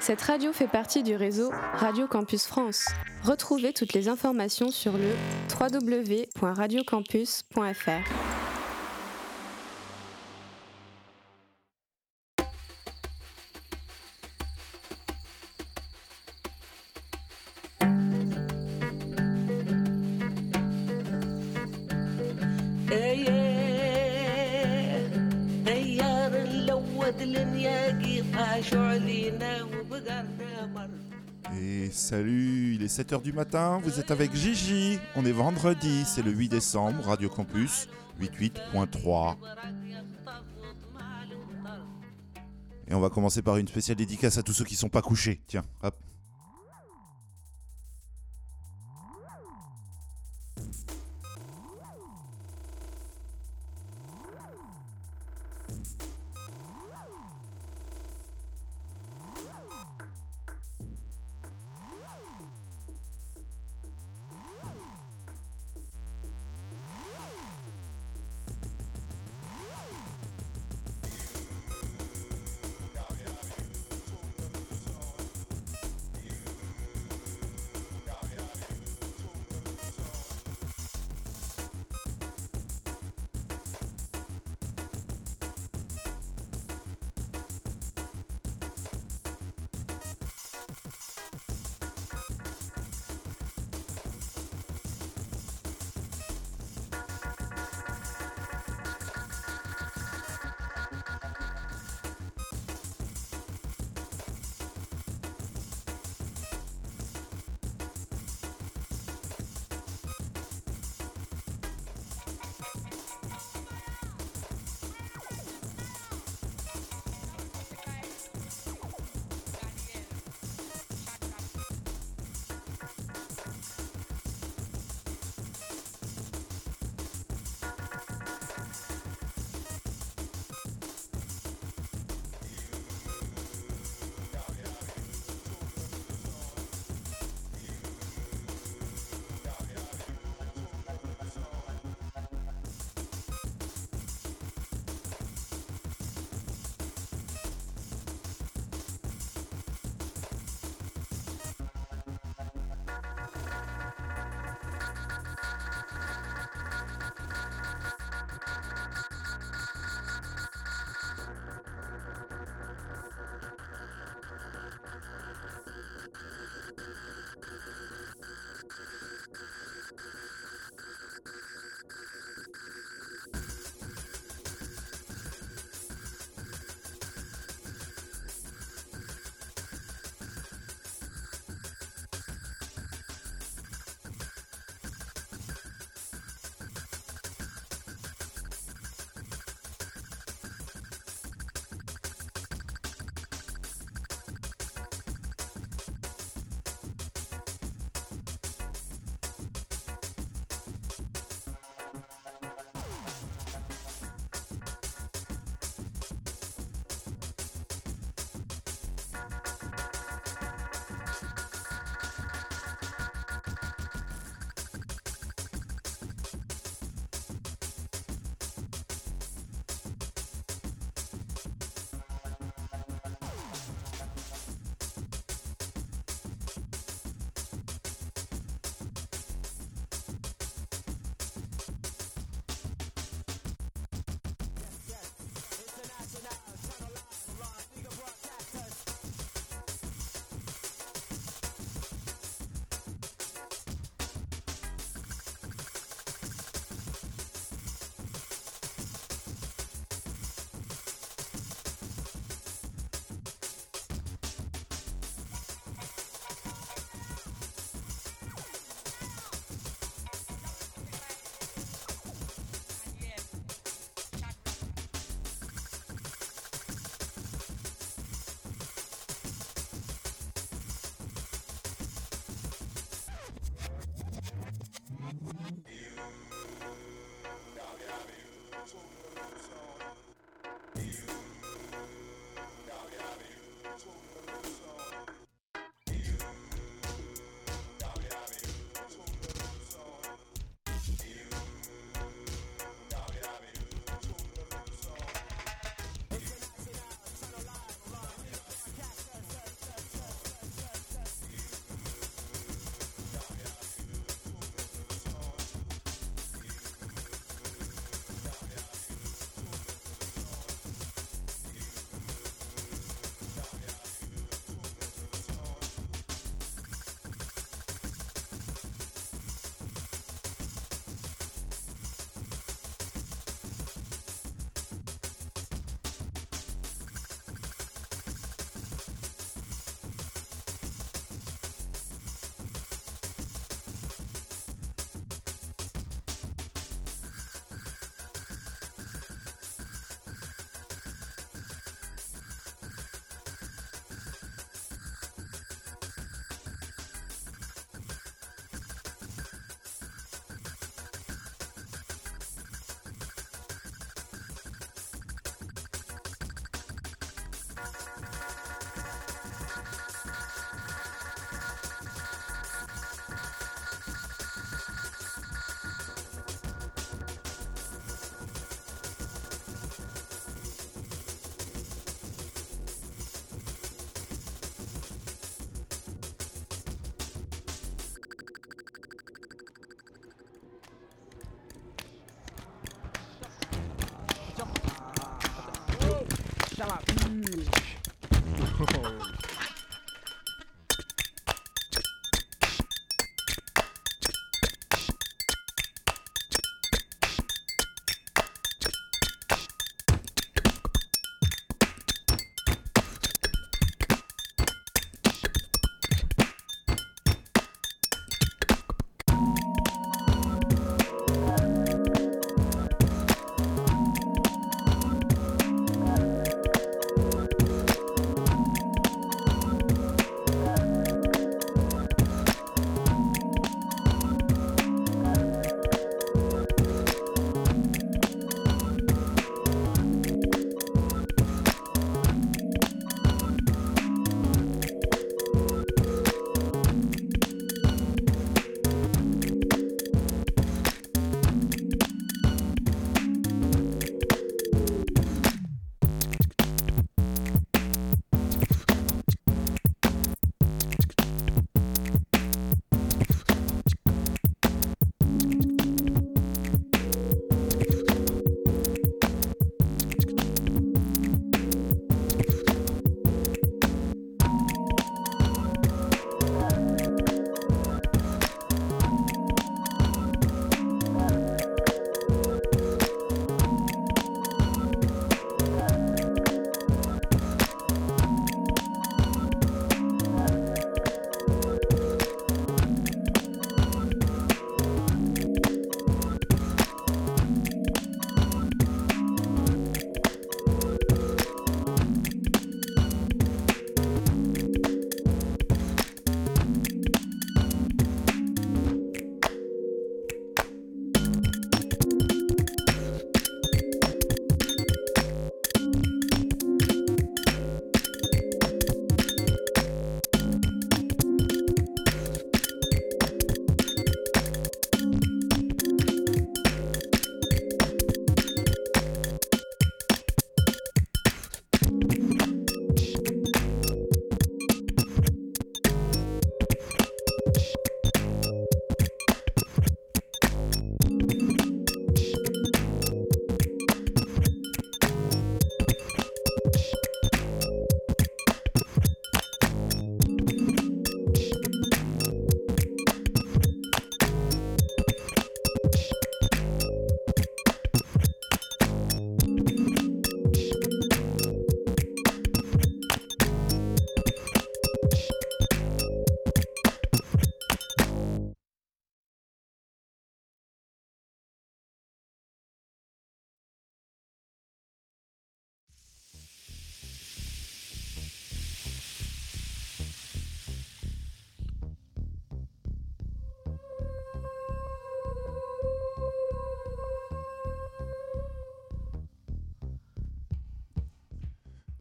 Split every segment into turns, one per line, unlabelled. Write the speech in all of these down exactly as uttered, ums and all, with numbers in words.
Cette radio fait partie du réseau Radio Campus France. Retrouvez toutes les informations sur le w w w point radio campus point f r.
Et salut, il est sept heures du matin, vous êtes avec Gigi, on est vendredi, c'est le huit décembre, Radio Campus quatre-vingt-huit point trois. Et on va commencer par une spéciale dédicace à tous ceux qui sont pas couchés, tiens, hop.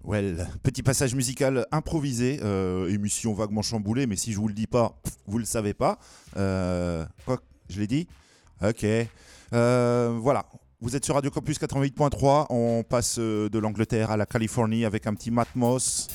Well, petit passage musical improvisé, euh, émission vaguement chamboulée, mais si je vous le dis pas, vous le savez pas. Euh, quoi, je l'ai dit ? Ok. Euh, voilà. Vous êtes sur Radio Campus quatre-vingt-huit point trois. On passe de l'Angleterre à la Californie avec un petit Matmos.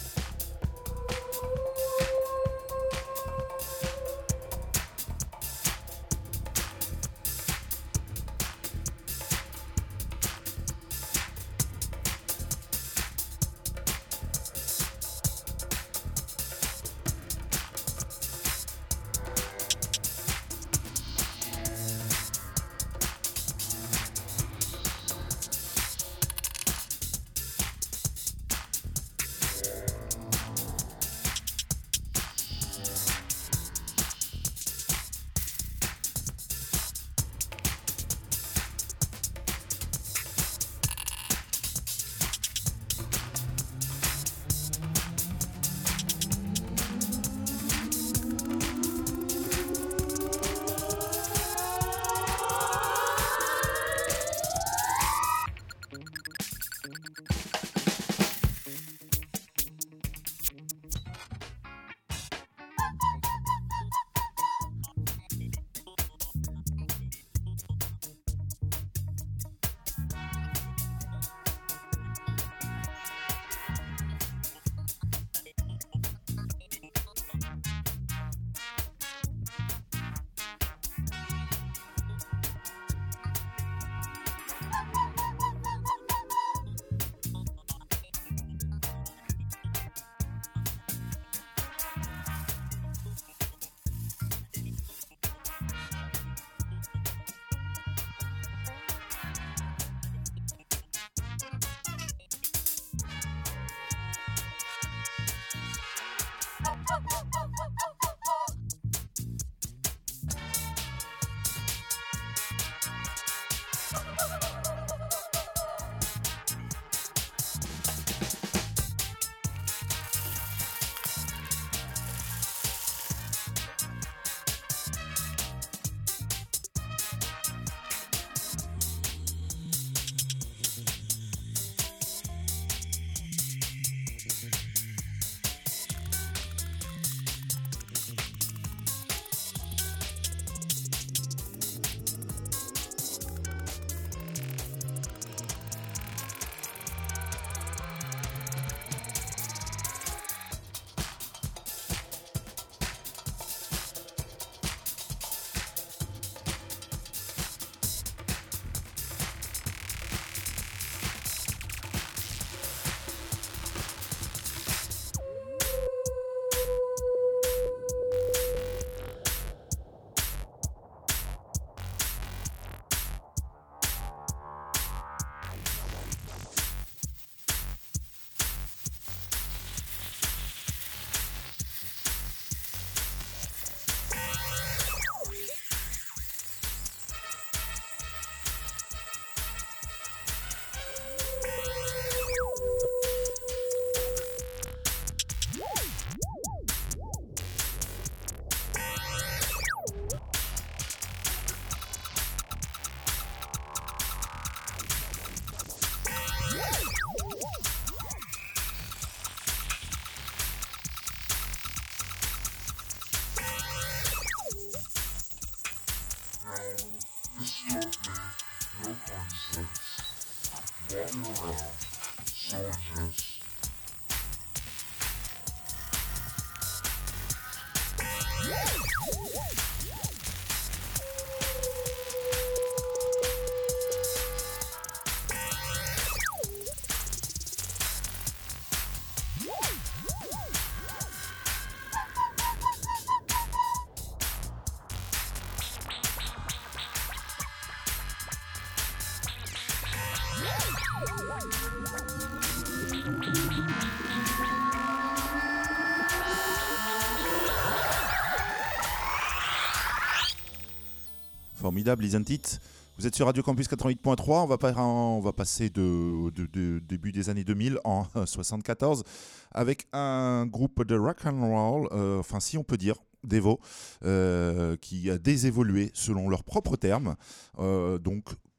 Formidable, isn't it? Vous êtes sur Radio Campus quatre-vingt-huit point trois, on va, pas, on va passer de, de, de début des années deux mille en soixante-quatorze avec un groupe de rock and roll, euh, enfin si on peut dire, Devo, euh, qui a désévolué selon leurs propres termes, euh, donc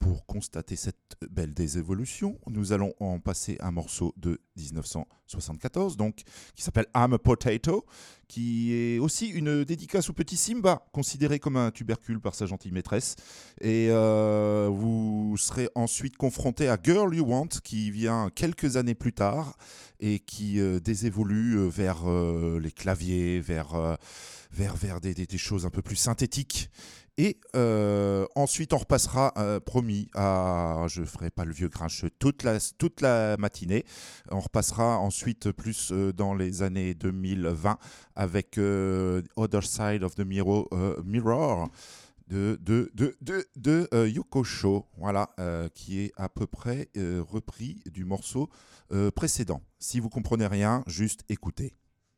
pour constater cette belle désévolution, nous allons en passer un morceau de dix-neuf cent soixante-quatorze, donc, qui s'appelle I'm a Potato, qui est aussi une dédicace au petit Simba, considéré comme un tubercule par sa gentille maîtresse. Et euh, vous serez ensuite confronté à Girl You Want, qui vient quelques années plus tard et qui euh, désévolue vers euh, les claviers, vers, euh, vers, vers des, des, des choses un peu plus synthétiques. Et euh, ensuite, on repassera, euh, promis, à, je ne ferai pas le vieux grincheux toute la, toute la matinée. On repassera ensuite plus euh, dans les années deux mille vingt avec euh, Other Side of the Mirror, euh, Mirror de, de, de, de, de euh, Yoko Sho, voilà, euh, qui est à peu près euh, repris du morceau euh, précédent. Si vous ne comprenez rien, juste écoutez.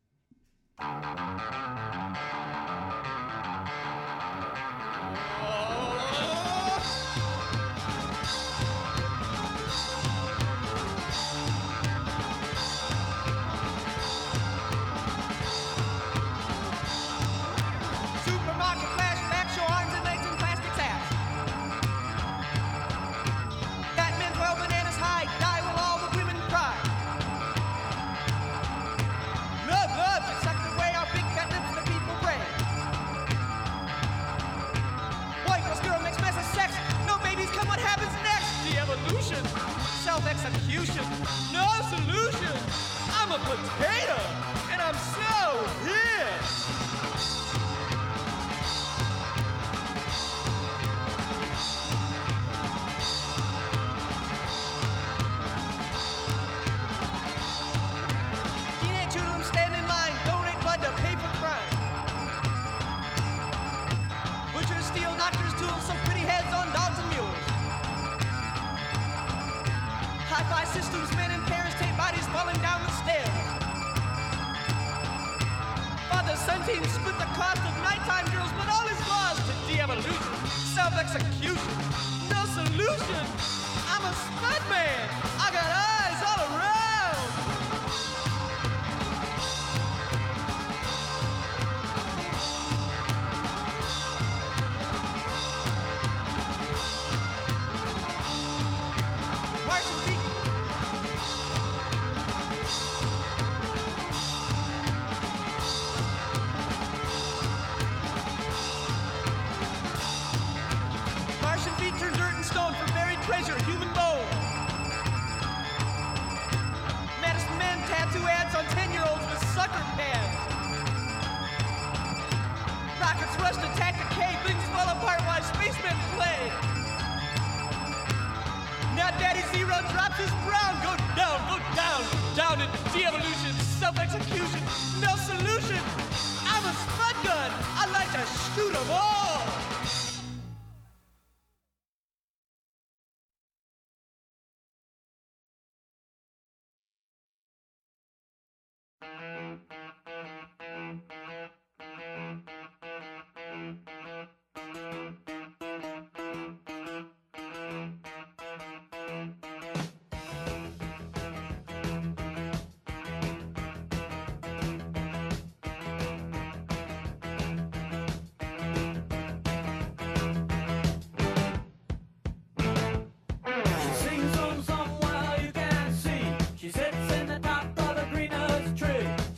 Self-execution, no solution. I'm a potato, and I'm so here. Teenage hoodlums stand in line, donate blood to pay for crime. Butchers steal doctors' tools, some pretty heads on dogs and mules. Hi-fi systems, men and parents take bodies falling down the stairs. Father-son team split the cost of nighttime drills, but all is lost to de-evolution. Self-execution, no solution. I'm a spud man. I got eyes all around. Treasure, human bone. Medicine men tattoo ads on ten-year-olds with sucker pads. Rockets rush to Tactic K, things fall apart while spacemen play. Now Daddy Zero drops his brown. Go down, go down, down in de-evolution, self-execution, no solution. I'm a spud gun. I like to shoot 'em all.
She sits in the top of the greenest tree.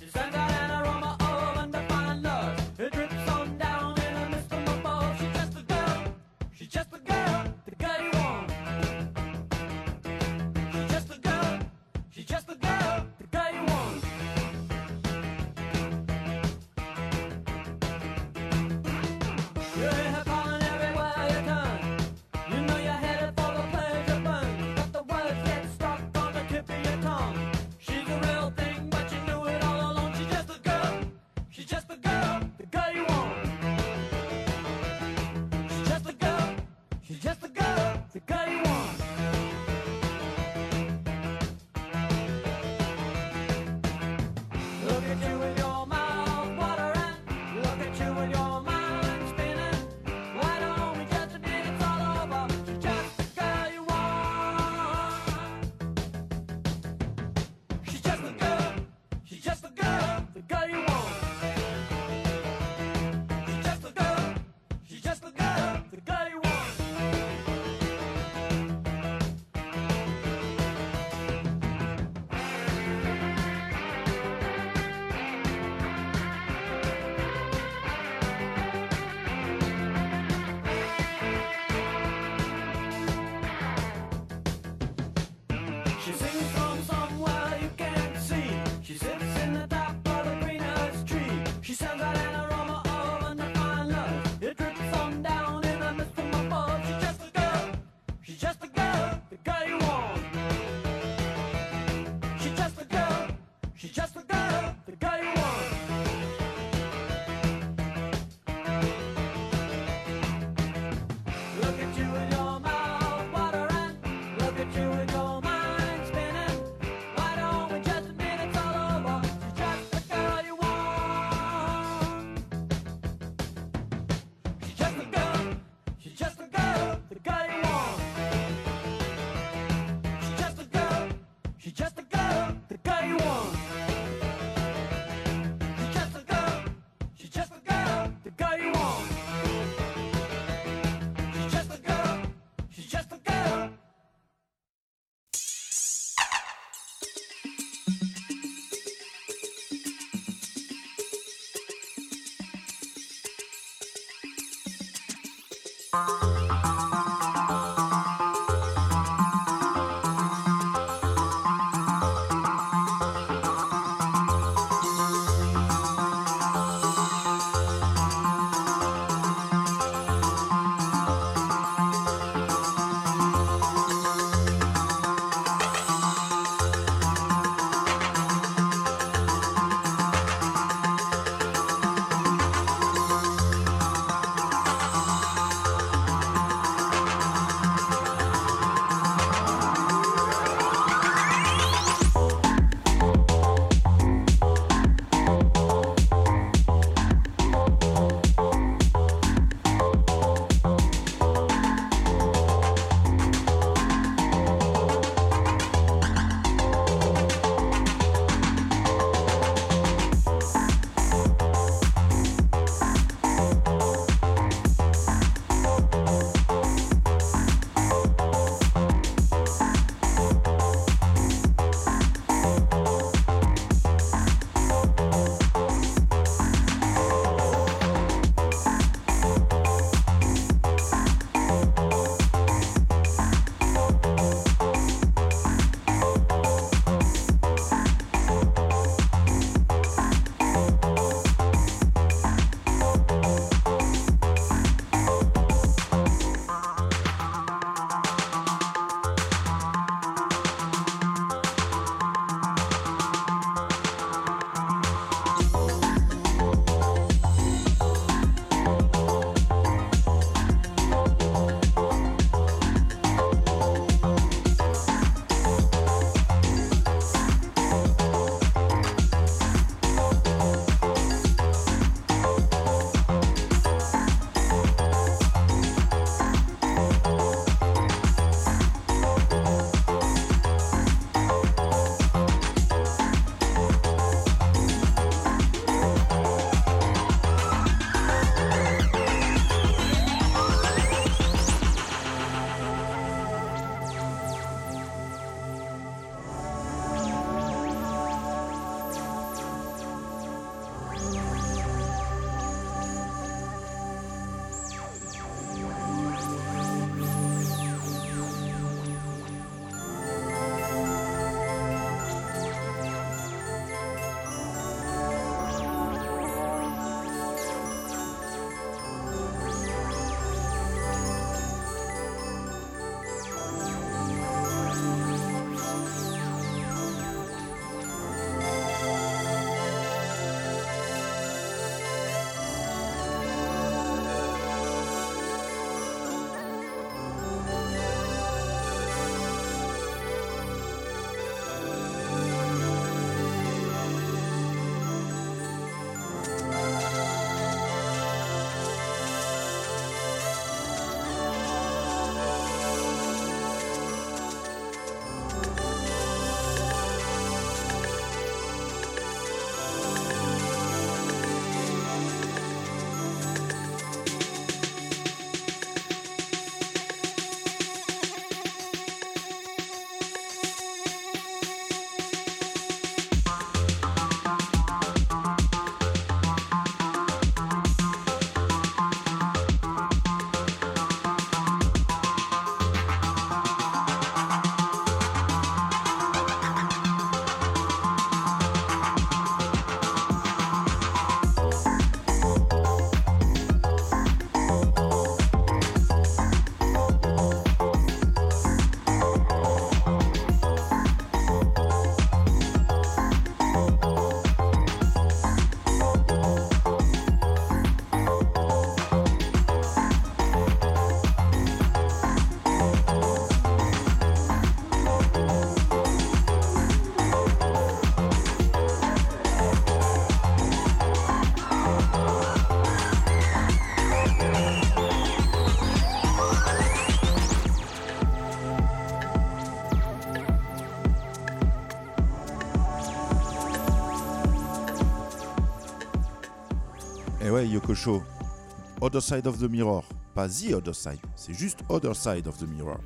Et ouais, Yoko Show, Other Side of the Mirror, pas The Other Side, c'est juste Other Side of the Mirror.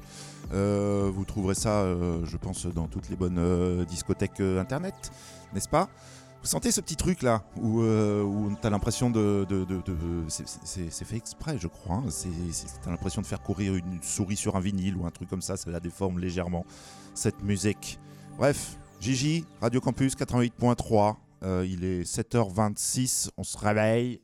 Euh, vous trouverez ça, euh, je pense, dans toutes les bonnes euh, discothèques euh, internet, n'est-ce pas ? Vous sentez ce petit truc là où, euh, où t'as l'impression de, de, de, de c'est, c'est, c'est fait exprès, je crois. Hein. C'est, c'est, t'as l'impression de faire courir une souris sur un vinyle ou un truc comme ça. Ça la déforme légèrement cette musique. Bref, Gigi, Radio Campus quatre-vingt-huit point trois. Euh, il est sept heures vingt-six. On se réveille.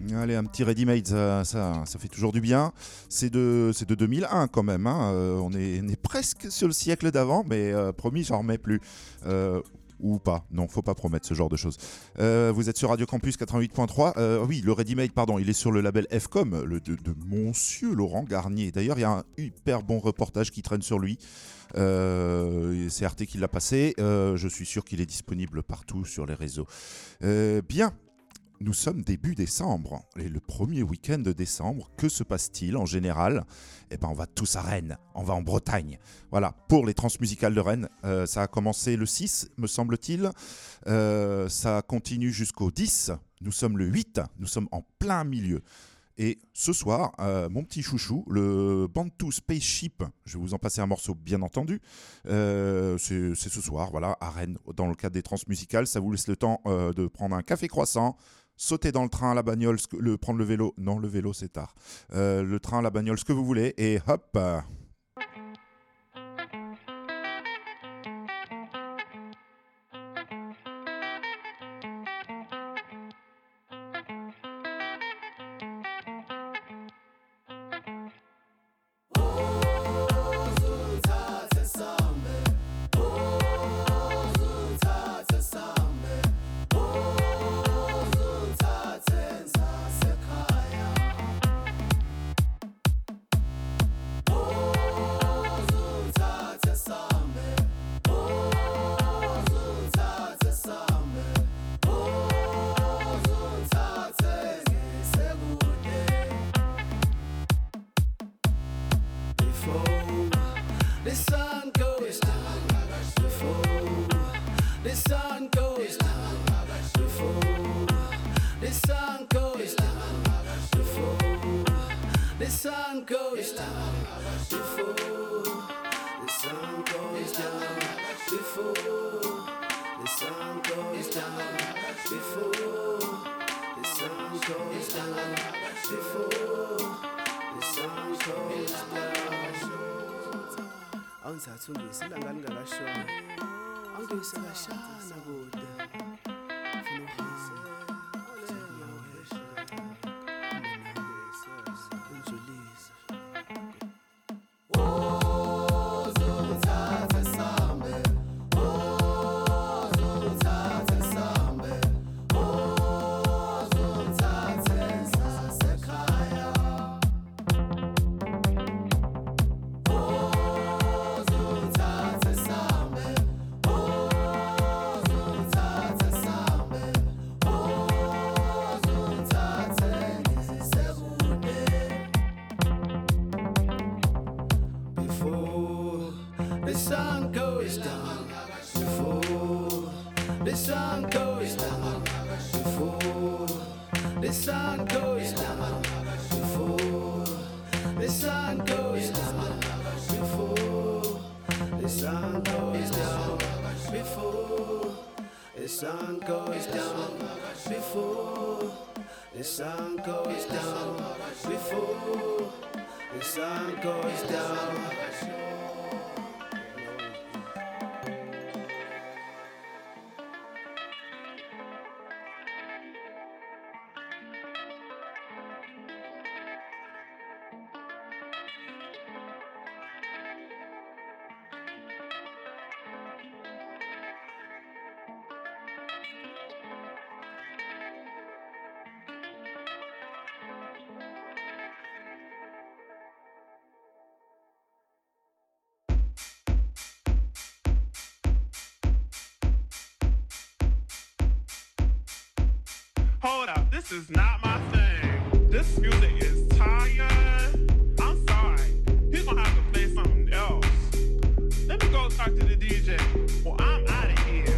Allez, un petit ready-made, ça, ça, ça fait toujours du bien. C'est de, c'est de deux mille un quand même. Hein. Euh, on, est, on est presque sur le siècle d'avant, mais euh, promis, j'en remets plus. Euh, ou pas. Non, faut pas promettre ce genre de choses. Euh, vous êtes sur Radio Campus quatre-vingt-huit point trois. Euh, oui, le ready-made, pardon, il est sur le label F C O M, le de, de Monsieur Laurent Garnier. D'ailleurs, il y a un hyper bon reportage qui traîne sur lui. Euh, c'est Arte qui l'a passé. Euh, je suis sûr qu'il est disponible partout sur les réseaux. Euh, bien. Nous sommes début décembre, et le premier week-end de décembre, que se passe-t-il en général ? Eh ben, on va tous à Rennes, on va en Bretagne. Voilà, pour les transmusicales de Rennes, euh, ça a commencé le six, me semble-t-il. Euh, ça continue jusqu'au dix, nous sommes le huit, nous sommes en plein milieu. Et ce soir, euh, mon petit chouchou, le Bantu Spaceship, je vais vous en passer un morceau bien entendu, euh, c'est, c'est ce soir, voilà, à Rennes, dans le cadre des transmusicales. Ça vous laisse le temps euh, de prendre un café croissant, sauter dans le train, la bagnole, le, prendre le vélo, non le vélo c'est tard, euh, le train, la bagnole, ce que vous voulez, et hop.
Hold up, this is not my thing. This music is tired. I'm sorry. He's gonna have to play something else. Let me go talk to the D J. Well, I'm out of here.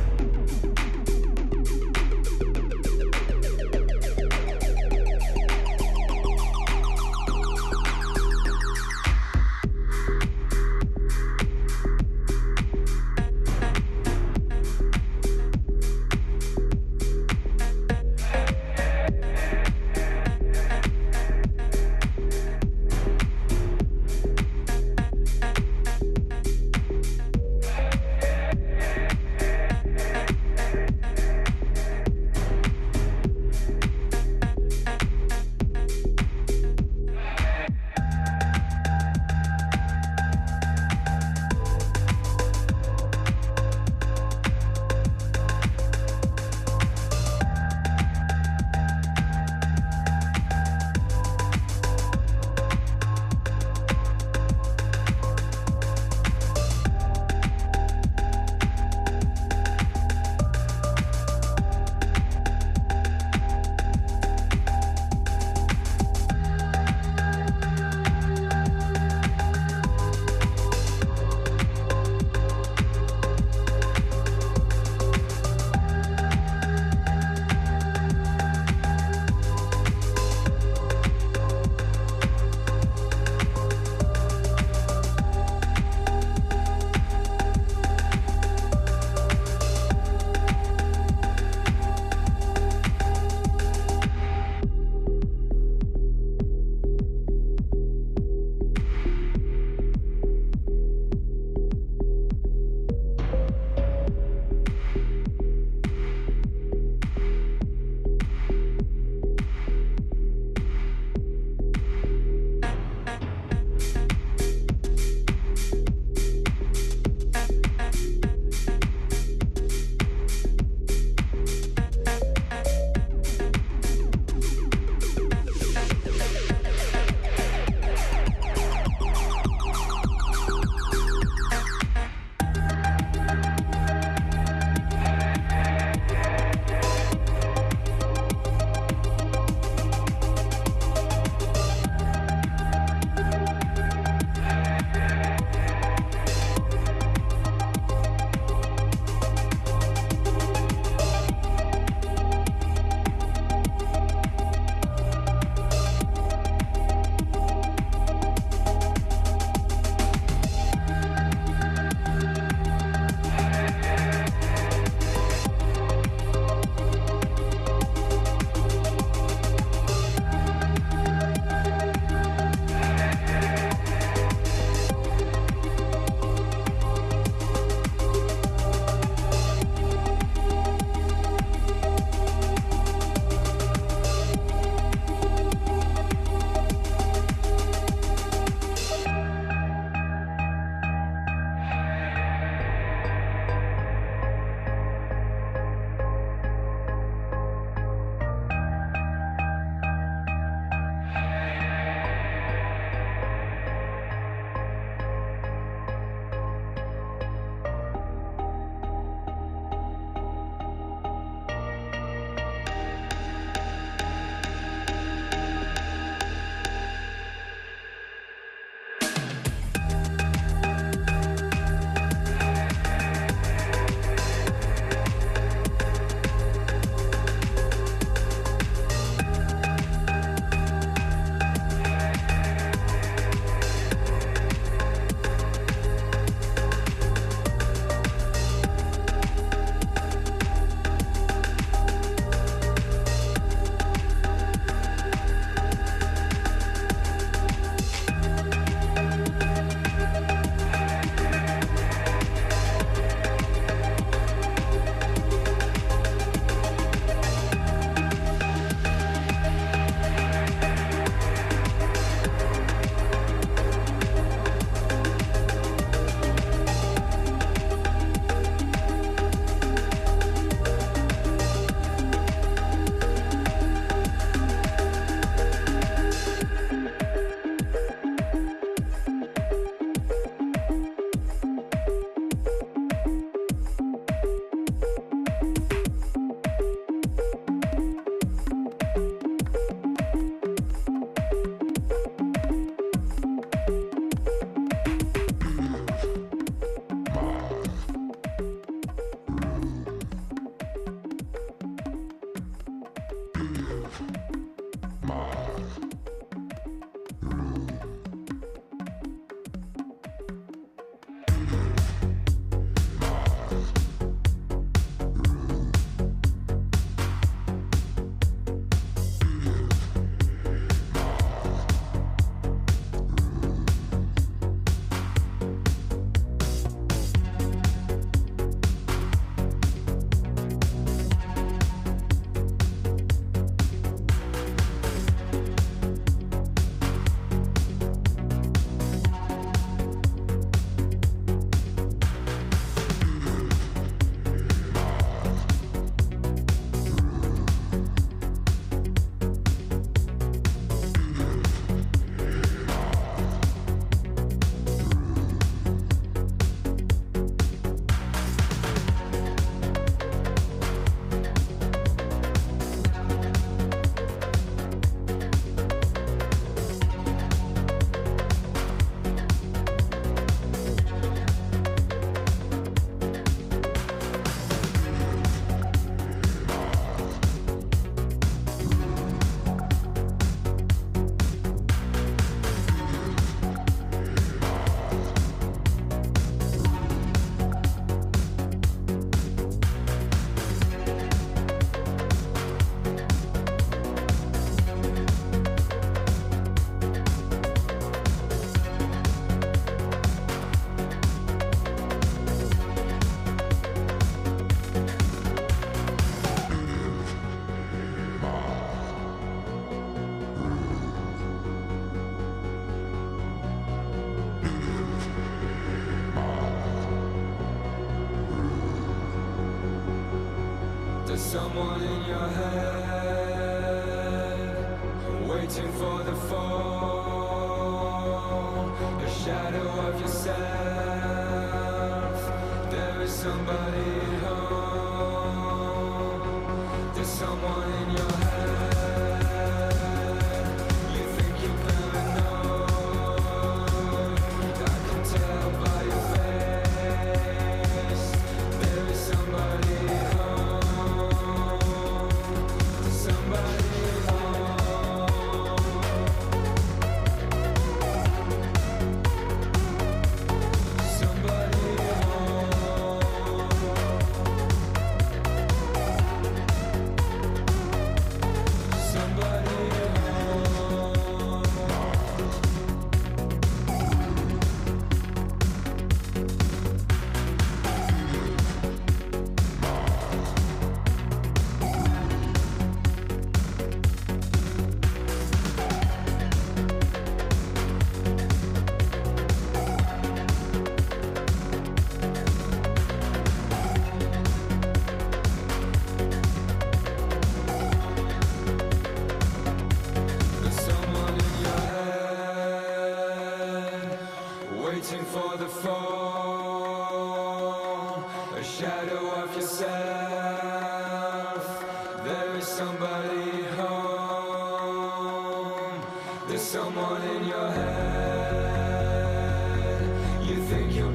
someone in your head, waiting for the fall, a shadow of yourself. There is somebody at home, there's someone in your head. You think you're paranoid, I can tell by your face. There is somebody at home, there's somebody at home. Somebody at home. Somebody at home. There's someone in your head, waiting for the fall, a shadow of yourself. There is somebody at home, there's someone in your head. You think you're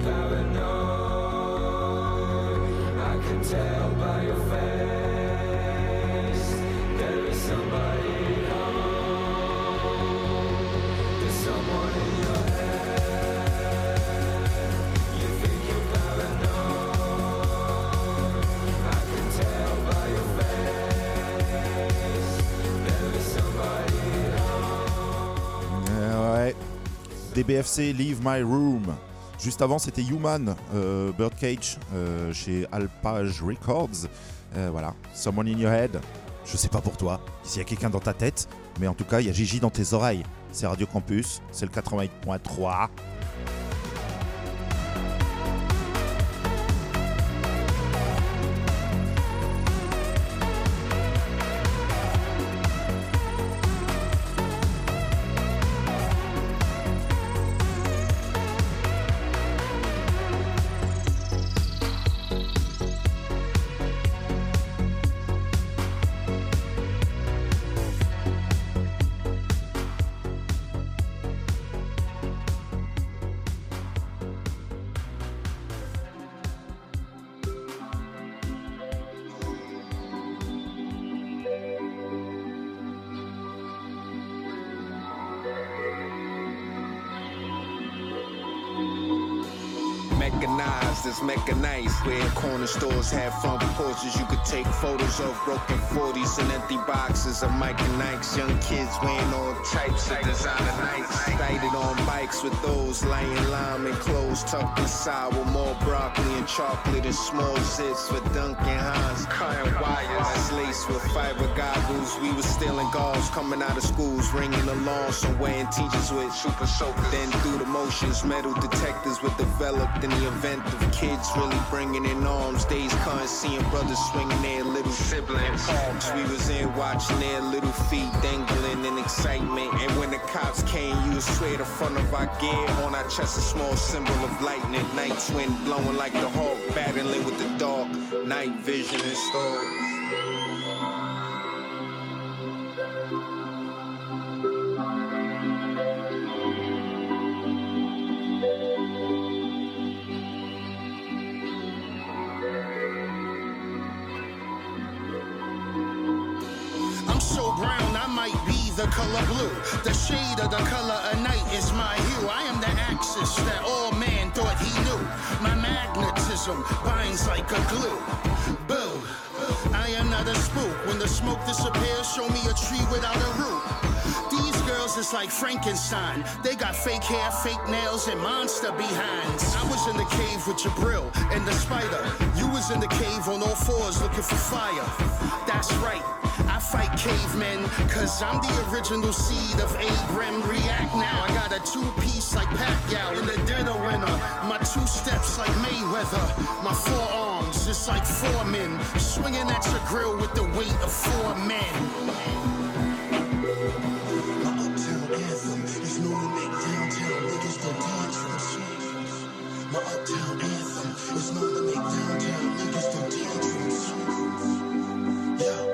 paranoid, I can tell by your face. There is somebody at home, there's someone in your head. You think you're paranoid, I can tell by your face. There is somebody at home.
Euh, ouais. D B F C, Leave My Room. Juste avant, c'était Human, euh, Birdcage, euh, chez Alpage Records. Euh, voilà, Someone in Your Head. Je sais pas pour toi, s'il y a quelqu'un dans ta tête, mais en tout cas, il y a Gigi dans tes oreilles. C'est Radio Campus, c'est le quatre-vingt-huit point trois.
Mechanized, it's mechanized. Where corner stores have front porches, you could take photos of broken forties and empty boxes of Mike and Ike's. Young kids wearing all types of designer nights. Sighted on bikes with those lying lime and clothes tucked inside with more broccoli and chocolate and small zips for Duncan Hines. Cutting wires laced with fiber goggles. We was stealing golves coming out of schools, ringing alarms and wearing teachers with super soakers. Then through the motions, metal detectors were developed in the event of kids really bringing in arms. Days come seeing brothers swinging their little siblings. We was in watching their little feet dangling in excitement. And when the cops came, you would swear the front of our gear on our chest a small symbol of lightning. Nights wind blowing like the hawk, battling with the dark. Night vision and stars.
I'm so brown, I might be the color blue. The shade of the color of night is my hue. I am the axis that all man thought he knew. My magnetism binds like a glue. Boo, I am not a spook. When the smoke disappears, show me a tree without a root. These girls is like Frankenstein. They got fake hair, fake nails, and monster behinds. I was in the cave with Jabril and the spider. You was in the cave on all fours looking for fire. That's right, I I fight cavemen, cause I'm the original seed of Abram. React now, I got a two-piece like Pacquiao in the dead of winter. My two steps like Mayweather. My forearms, it's like four men. Swinging at your grill with the weight of four men. My uptown anthem is known to make downtown niggas go tantrums. My uptown anthem is known to make downtown niggas go tantrums. Yeah.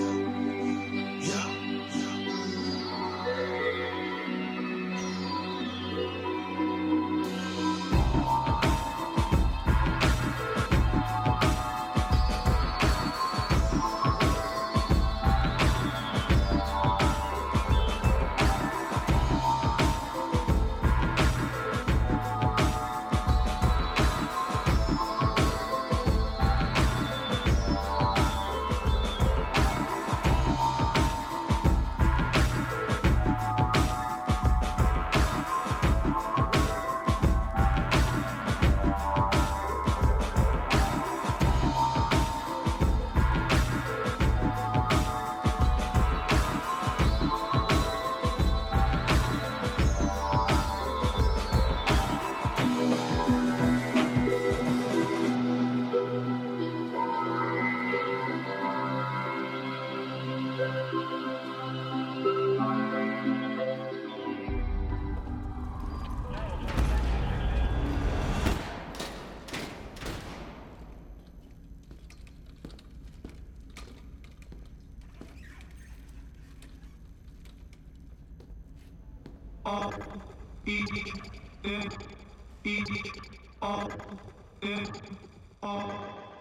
R E N E R N R.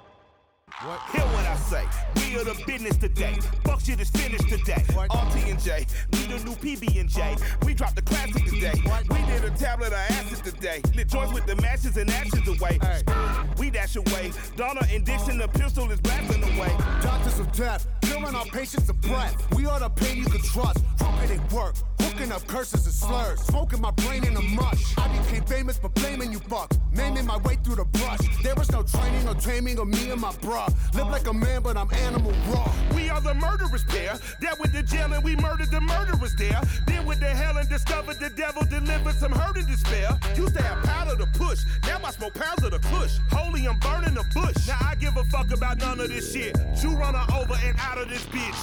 What? Hear what I say. We are the business today. Fuck shit is finished today. What? R T and J, we the new P B and J. We dropped the classic today. What? We did a tablet of acid today. Lit joints with the matches and ashes away. Hey. We dash away. Donna and Dixon, the pistol is blasting away.
Doctors of death, killing our patients of breath. We are the pain you can trust. Frustrating work, hooking up curses and slurs. Smoking my brain in the mush. I became famous for blaming you fucks. Maiming my way through the brush. There was no training or taming of me and my bruh. Live like a man, but I'm animal raw.
We are the murderers pair. That with the jail and we murdered the murderers there. Then with the hell and discovered the devil delivered some hurt and despair. Used to have powder to push. Now I smoke pounds of the kush. Holy, I'm burning the bush. Now I give a fuck about none of this shit. You run her over and out of this bitch.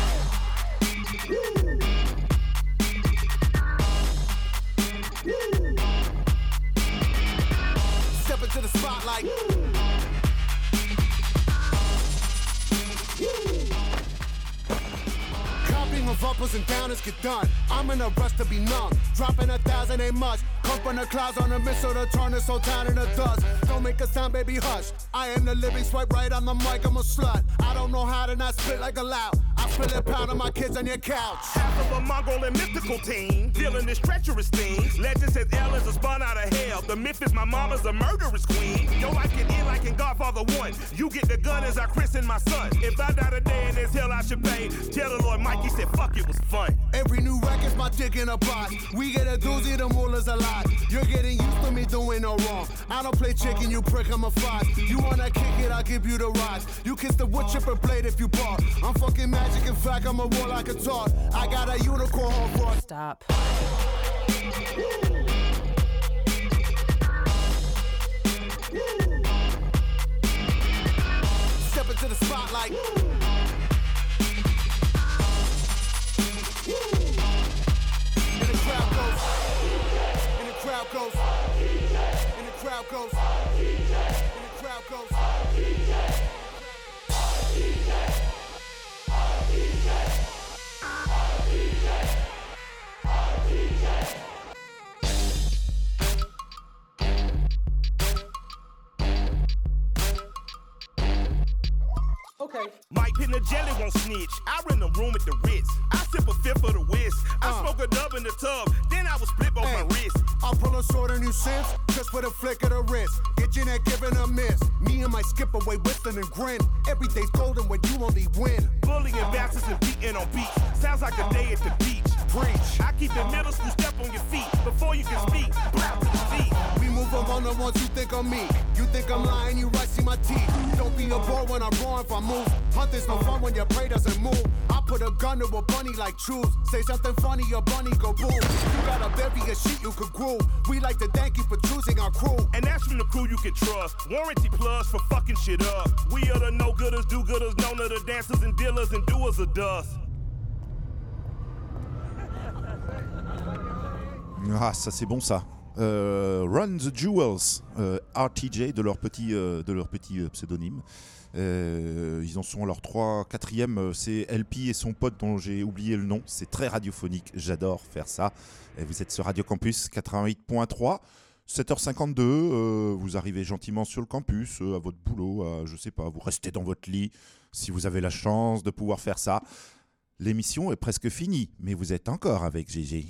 Woo.
Step into the spotlight. Woo. Copying of uppers and downers get done. I'm in a rush to be numb. Dropping a thousand ain't much. Come from the clouds on a missile to turn this whole town into dust. Don't make a sound, baby, hush. I am the living swipe right on the mic, I'm a slut. I don't know how to not spit like a loud. I spill it pound on my kids on your couch.
Half of a Mongol and mystical team, dealing this treacherous thing. Legend says Ellen's a spun out of hell. The myth is my mama's a murderous queen. Yo, like it in like in Godfather one. You get the gun as I christen my son. If I die today and there's hell I should pay, tell the Lord Mikey said fuck it was fun.
Every new record's my dick in a box. We get a doozy, the moolah's a lot. You're getting used to me doing no wrong. I don't play chicken, you prick, I'm a fox. You wanna kick it, I'll give you the rocks. You kiss the wood chipper blade if you bark. I'm fucking magic, in fact, I'm a war like a talk. I got a unicorn for a
stop.
Step into the spotlight. And the crowd goes. And the crowd goes. And the crowd goes. And the crowd goes.
Okay. Mike Pin the jelly won't snitch. I rent a room at the Ritz. I sip a fifth of the whisk. I uh. smoke a dub in the tub. Then I will split both hey. my wrists.
I'll pull a sword on you since, just with a flick of the wrist. Get your neck given a miss. Me and my skip away whistling and grin. Every day's golden when you only win.
Bullying bastards and beating on beats. Sounds like a day at the beach. Preach. I keep the middle school step on your feet. Before you can speak, blow to the feet.
We move move among the ones who think I'm me. You think I'm lying, you right, see my teeth. Don't be a bore when I'm raw if I move. Hunting's no fun when your prey doesn't move. I put a gun to a bunny like truth. Say something funny, your bunny go boom. You got a bevy of shit you could groove. We like to thank you for choosing our crew.
And that's from the crew you can trust. Warranty plus for fucking shit up. We are the no-gooders, do-gooders, known to the dancers and dealers and doers of dust.
Ah, ça c'est bon ça. Euh, Run the Jewels, euh, R T J de leur petit, euh, de leur petit euh, pseudonyme. Euh, ils en sont à leur trois, quatrième. C'est L P et son pote dont j'ai oublié le nom. C'est très radiophonique. J'adore faire ça. Et vous êtes sur Radio Campus quatre-vingt-huit point trois. sept heures cinquante-deux. Euh, vous arrivez gentiment sur le campus, euh, à votre boulot. À, je sais pas, vous restez dans votre lit si vous avez la chance de pouvoir faire ça. L'émission est presque finie, mais vous êtes encore avec G G.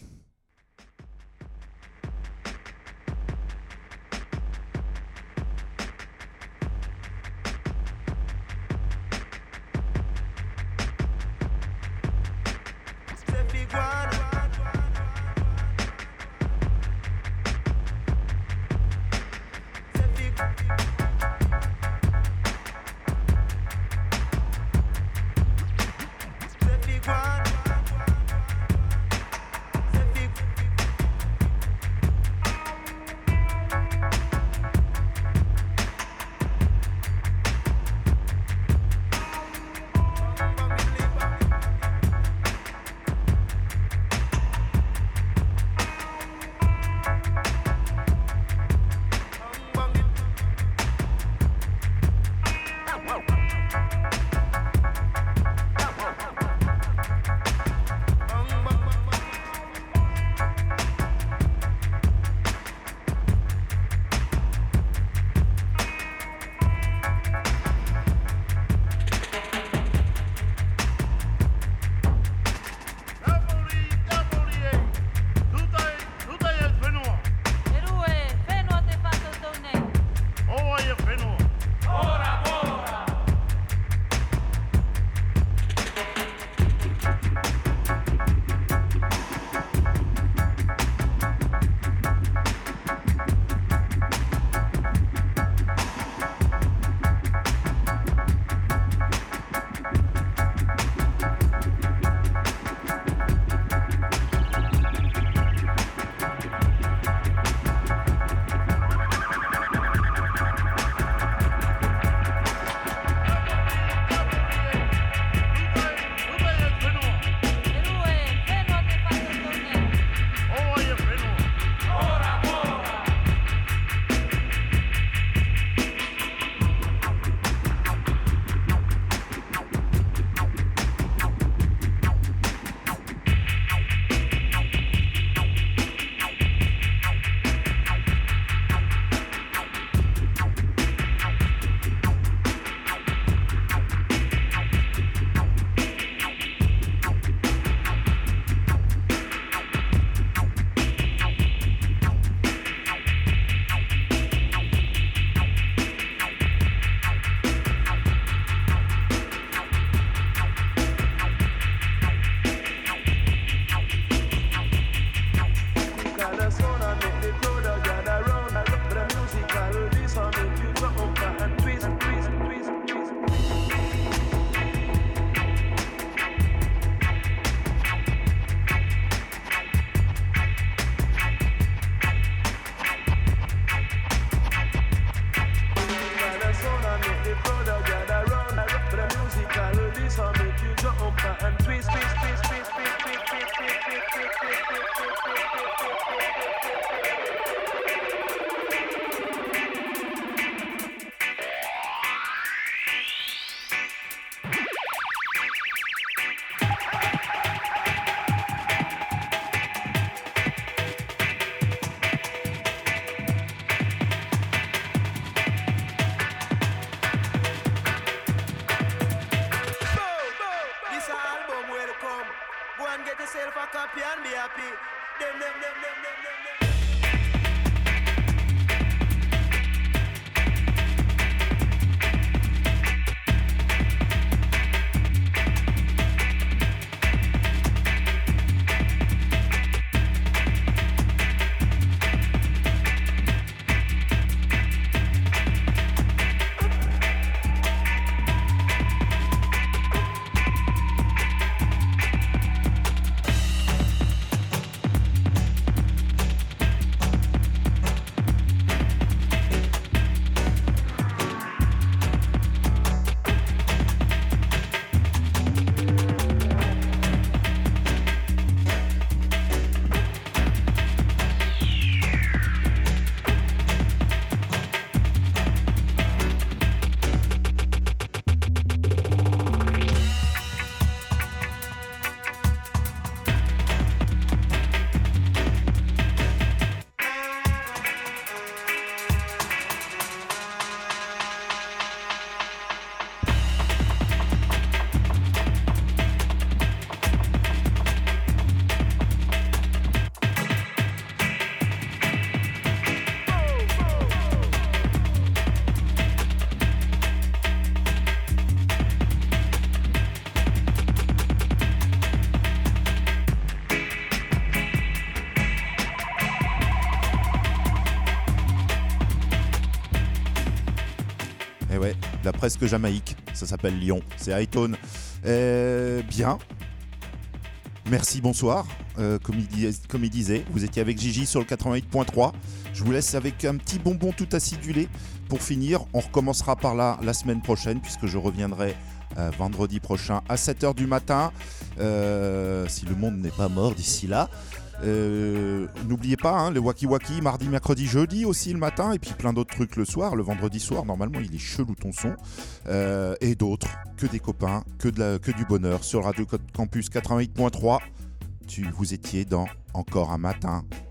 Et ouais, la presque Jamaïque, ça s'appelle Lyon, c'est Hightone. Euh, bien. Merci, bonsoir. Euh, comme, il dis- comme il disait, vous étiez avec Gigi sur le quatre-vingt-huit point trois. Je vous laisse avec un petit bonbon tout acidulé. Pour finir, on recommencera par là la semaine prochaine, puisque je reviendrai euh, vendredi prochain à sept heures du matin. Euh, si le monde n'est pas mort d'ici là. Euh, n'oubliez pas, hein, le Waki Waki, mardi, mercredi, jeudi aussi le matin, et puis plein d'autres trucs le soir, le vendredi soir, normalement il est chelou ton son, euh, et d'autres, que des copains, que, de la, que du bonheur sur Radio Campus quatre-vingt-huit point trois. Tu, vous étiez dans Encore un matin.